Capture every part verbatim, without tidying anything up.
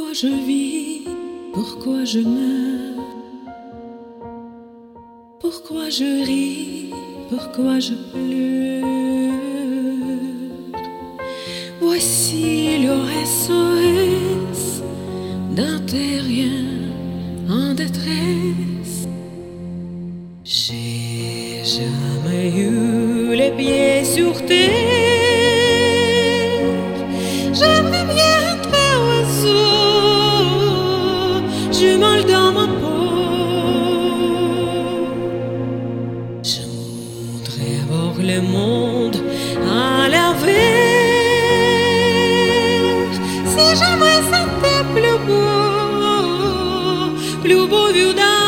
Pourquoi je vis, pourquoi je meurs, pourquoi je ris, pourquoi je pleure. Voici le S O S d'un terrien en détresse. J'ai jamais eu les pieds sur terre. J'aimerais bien être oiseau, j'ai mal dans ma peau. Je voudrais voir le monde à l'envers. Si jamais c'était plus beau, plus beau vu d'en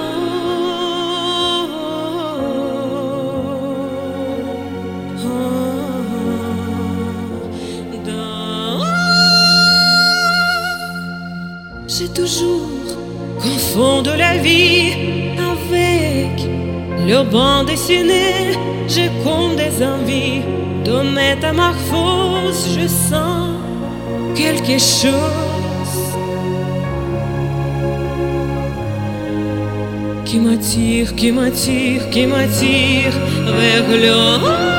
j'ai toujours confondu la vie avec le banc dessiné. J'ai comme des envies de métamorphose. Je sens quelque chose qui m'attire, qui m'attire, qui m'attire vers le haut.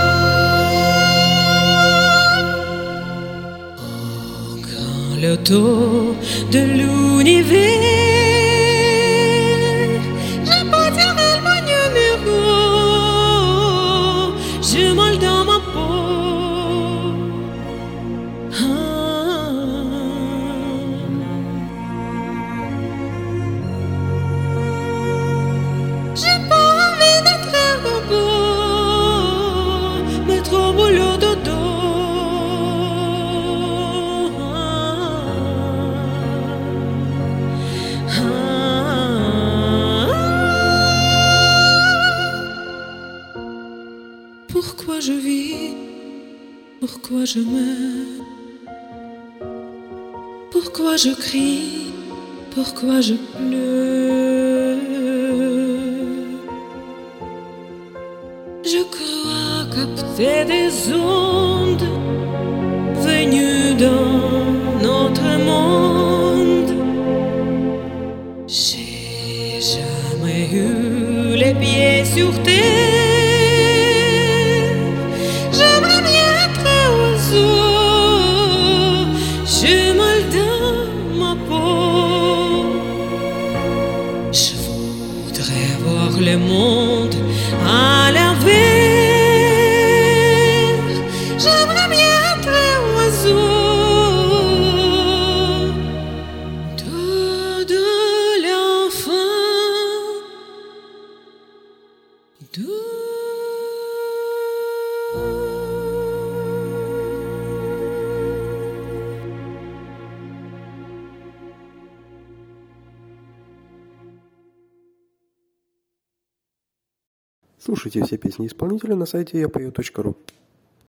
Le tour de l'univers, j'ai pas tiré mon numéro, j'ai mal dans ma peau. Ah. J'ai pas envie d'être un robot, mais trop boulot de dos. Pourquoi je vis, pourquoi je meurs, pourquoi je crie, pourquoi je pleure. Je crois capter des ondes venues dans notre monde. J'ai jamais eu les pieds sur terre. J'ai mal dans ma peau. Je voudrais voir le monde à l'envers. J'aimerais bien être oiseau de, de l'enfant de Слушайте все песни исполнителя на сайте я пою точка ру.